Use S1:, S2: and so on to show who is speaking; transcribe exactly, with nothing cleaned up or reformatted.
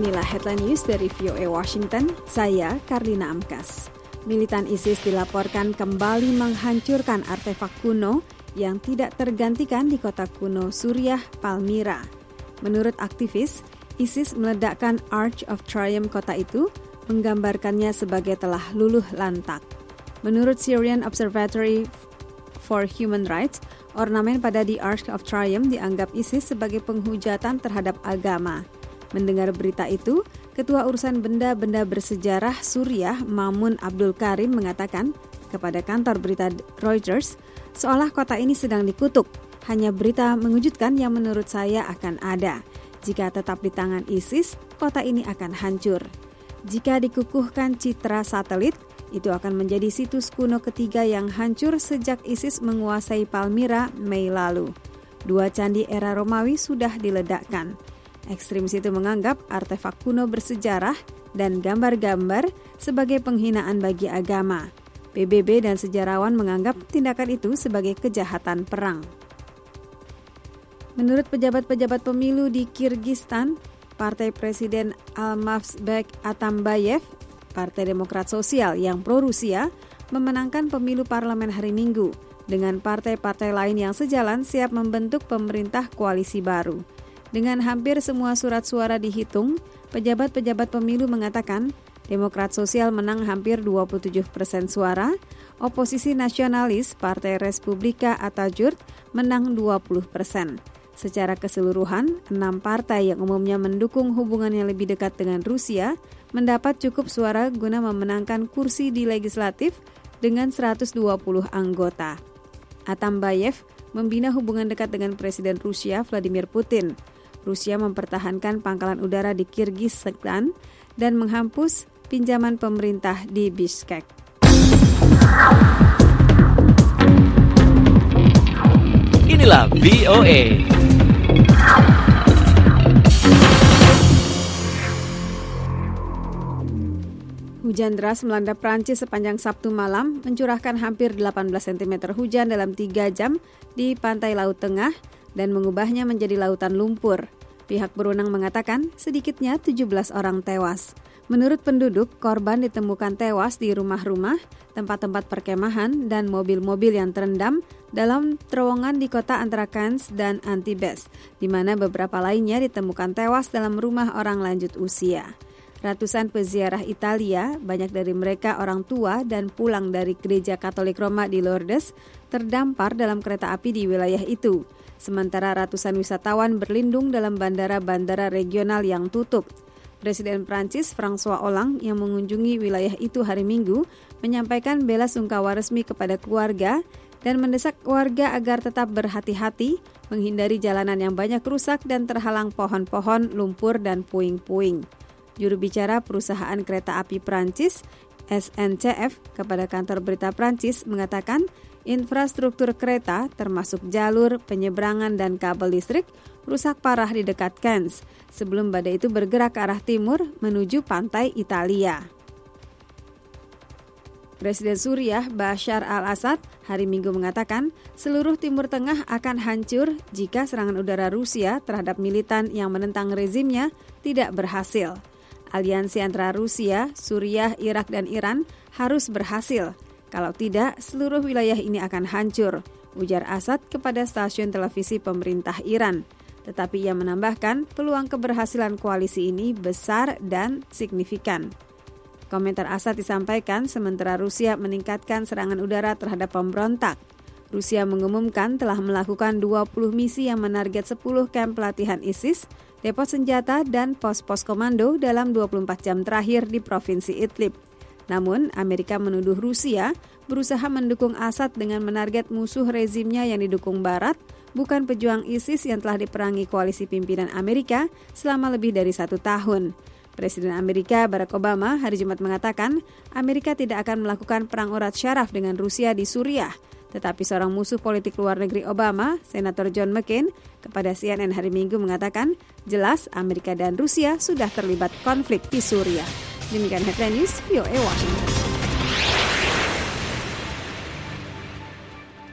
S1: Inilah headline news dari V O A Washington, saya Karlina Amkas. Militan ISIS dilaporkan kembali menghancurkan artefak kuno yang tidak tergantikan di kota kuno Suriah, Palmyra. Menurut aktivis, ISIS meledakkan Arch of Triumph kota itu, menggambarkannya sebagai telah luluh lantak. Menurut Syrian Observatory for Human Rights, ornamen pada The Arch of Triumph dianggap ISIS sebagai penghujatan terhadap agama. Mendengar berita itu, Ketua Urusan Benda-Benda Bersejarah Suriah, Mamun Abdul Karim, mengatakan kepada kantor berita Reuters, seolah kota ini sedang dikutuk. Hanya berita mengejutkan yang menurut saya akan ada. Jika tetap di tangan ISIS, kota ini akan hancur. Jika dikukuhkan citra satelit, itu akan menjadi situs kuno ketiga yang hancur sejak ISIS menguasai Palmyra Mei lalu. Dua candi era Romawi sudah diledakkan. Ekstremis itu menganggap artefak kuno bersejarah dan gambar-gambar sebagai penghinaan bagi agama. P B B dan sejarawan menganggap tindakan itu sebagai kejahatan perang. Menurut pejabat-pejabat pemilu di Kirgistan, Partai Presiden Almazbek Atambayev, Partai Demokrat Sosial yang pro-Rusia, memenangkan pemilu parlemen hari Minggu. Dengan partai-partai lain yang sejalan siap membentuk pemerintah koalisi baru. Dengan hampir semua surat suara dihitung, pejabat-pejabat pemilu mengatakan Demokrat Sosial menang hampir dua puluh tujuh persen suara, oposisi nasionalis Partai Respublika Atatürk menang dua puluh persen. Secara keseluruhan, enam partai yang umumnya mendukung hubungan yang lebih dekat dengan Rusia mendapat cukup suara guna memenangkan kursi di legislatif dengan seratus dua puluh anggota. Atambayev membina hubungan dekat dengan Presiden Rusia Vladimir Putin. Rusia mempertahankan pangkalan udara di Kirgisistan dan menghapus pinjaman pemerintah di Bishkek.
S2: Inilah V O A.
S1: Hujan deras melanda Prancis sepanjang Sabtu malam, mencurahkan hampir delapan belas sentimeter hujan dalam tiga jam di pantai Laut Tengah dan mengubahnya menjadi lautan lumpur. Pihak berwenang mengatakan sedikitnya tujuh belas orang tewas. Menurut penduduk, korban ditemukan tewas di rumah-rumah, tempat-tempat perkemahan, dan mobil-mobil yang terendam dalam terowongan di kota antara Cannes dan Antibes, di mana beberapa lainnya ditemukan tewas dalam rumah orang lanjut usia. Ratusan peziarah Italia, banyak dari mereka orang tua dan pulang dari gereja Katolik Roma di Lourdes, terdampar dalam kereta api di wilayah itu. Sementara ratusan wisatawan berlindung dalam bandara-bandara regional yang tutup. Presiden Prancis François Hollande yang mengunjungi wilayah itu hari Minggu menyampaikan bela sungkawa resmi kepada keluarga dan mendesak warga agar tetap berhati-hati, menghindari jalanan yang banyak rusak dan terhalang pohon-pohon, lumpur, dan puing-puing. Juru bicara perusahaan kereta api Prancis, S N C F, kepada kantor berita Prancis mengatakan infrastruktur kereta termasuk jalur, penyeberangan, dan kabel listrik rusak parah di dekat Cannes sebelum badai itu bergerak ke arah timur menuju pantai Italia. Presiden Suriah Bashar al-Assad hari Minggu mengatakan seluruh Timur Tengah akan hancur jika serangan udara Rusia terhadap militan yang menentang rezimnya tidak berhasil. Aliansi antara Rusia, Suriah, Irak, dan Iran harus berhasil. Kalau tidak, seluruh wilayah ini akan hancur, ujar Assad kepada stasiun televisi pemerintah Iran. Tetapi ia menambahkan peluang keberhasilan koalisi ini besar dan signifikan. Komentar Assad disampaikan sementara Rusia meningkatkan serangan udara terhadap pemberontak. Rusia mengumumkan telah melakukan dua puluh misi yang menarget sepuluh kamp pelatihan ISIS, depot senjata, dan pos-pos komando dalam dua puluh empat jam terakhir di Provinsi Idlib. Namun, Amerika menuduh Rusia berusaha mendukung Assad dengan menarget musuh rezimnya yang didukung Barat, bukan pejuang ISIS yang telah diperangi koalisi pimpinan Amerika selama lebih dari satu tahun. Presiden Amerika Barack Obama hari Jumat mengatakan Amerika tidak akan melakukan perang urat syaraf dengan Rusia di Suriah. Tetapi seorang musuh politik luar negeri Obama, Senator John McCain, kepada C N N hari Minggu mengatakan jelas Amerika dan Rusia sudah terlibat konflik di Suriah. Demikian headline news V O A Washington.